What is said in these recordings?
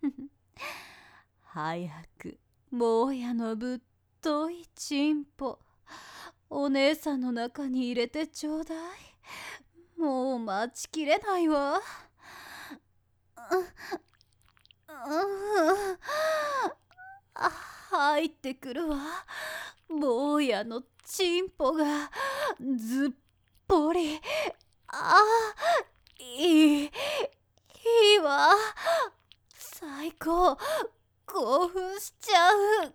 早く坊やのぶっといチンポお姉さんの中に入れてちょうだい。もう待ちきれないわ。入ってくるわ。坊やのチンポがずっぽり。いいわ。最高。興奮しちゃう。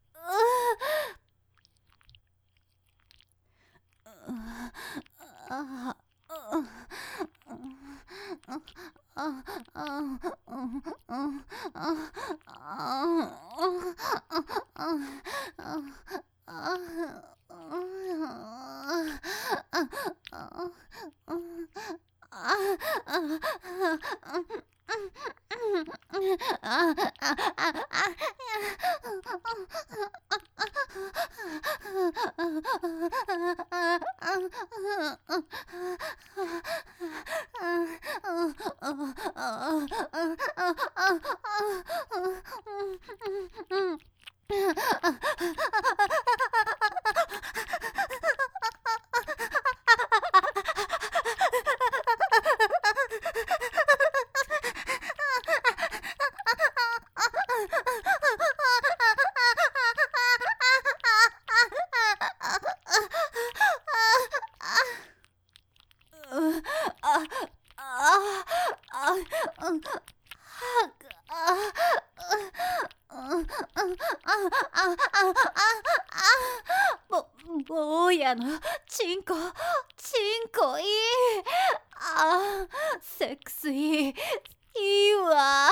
坊やのチンコいい。セックスいいわ。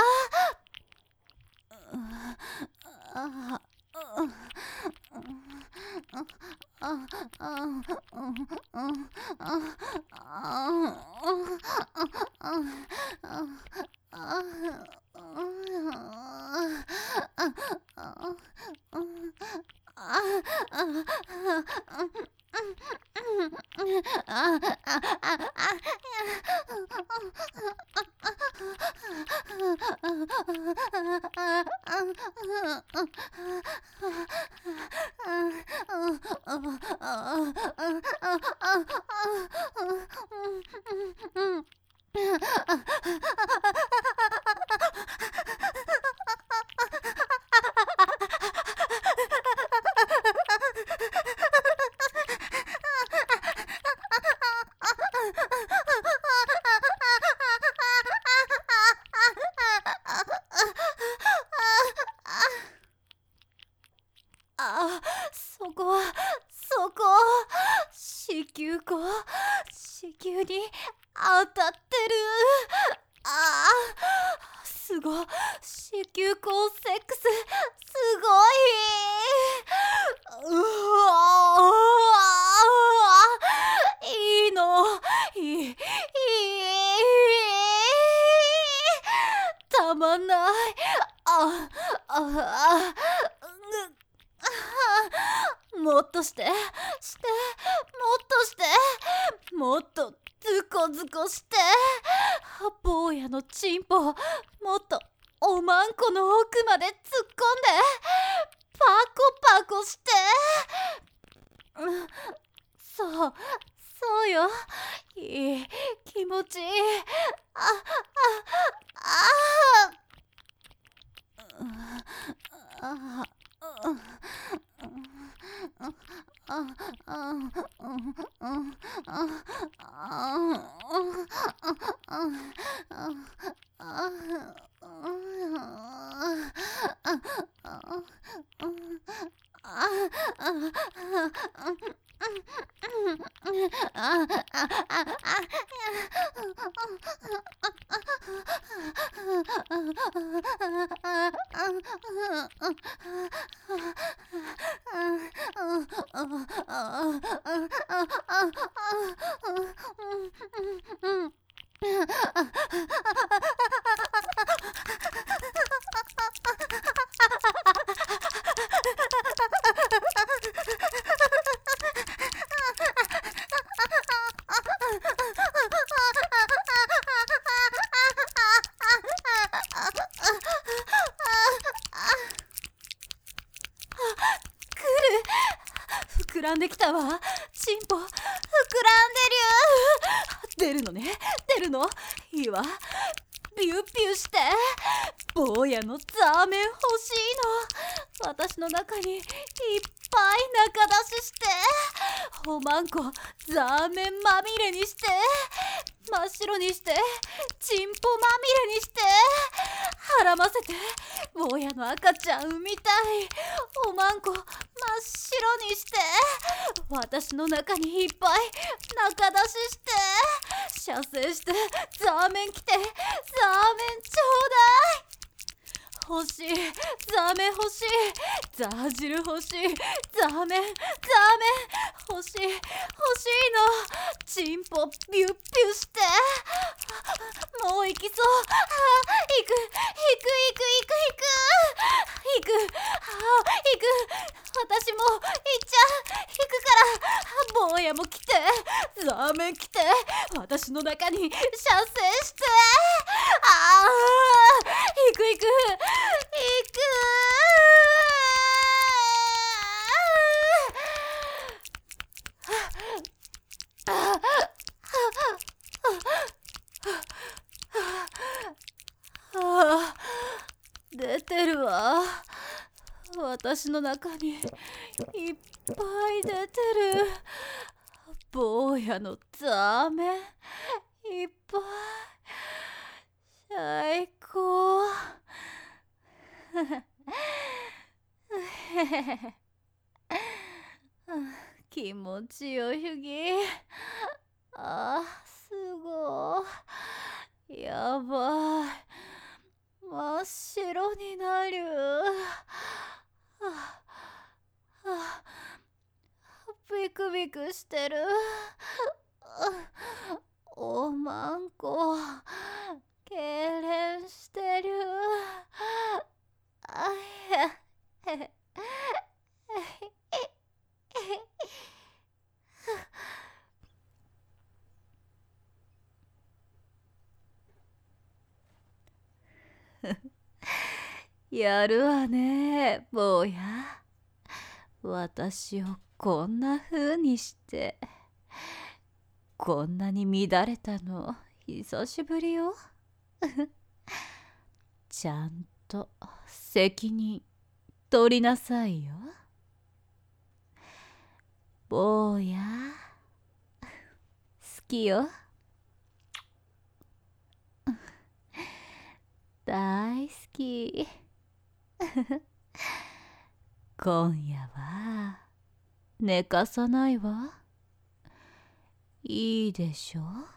そこ子宮に当たってる。すごい。子宮口セックスすごい。いいの。いいたまんない。もっとしてもっとして、もっとズコズコして。坊やのチンポもっとおまんこの奥まで突っ込んでパコパコして。そうよ。いい気持ちいい。 らんできたわ。チンポ膨らんでる。出るのね、出るの。いいわ。ピューピューして。坊やのザーメン欲しいの。私の中にいっぱい中出しして、おまんこザーメンまみれにして、真っ白にして、チンポまみれにして、はらませて、坊やの赤ちゃん産みたい。おまんこ真っ白にして、私の中にいっぱい中出しして、射精して、ザーメン来て、ザーメンちょうだい。欲しい、ザーメン欲しい、ザー汁欲しい、ザーメン、ザーメン欲しい、欲しいの。チンポピュッピュしてもう行きそう。行く行く。私も行っちゃう。行くから。坊やも来て、ザーメン来て、私の中に射精して。行く。出てるわ。私の中にいっぱい出てる。坊やのザーメンいっぱい。最高。気持ちよすぎ。すごい。やばい。真っ白になる。ビクビクしてる。おまんこ痙攣してる。やるわね、坊や。私をこんな風にして、こんなに乱れたの久しぶりよ。ちゃんと責任取りなさいよ。坊や、好きよ。大好き。今夜は寝かさないわ。いいでしょ。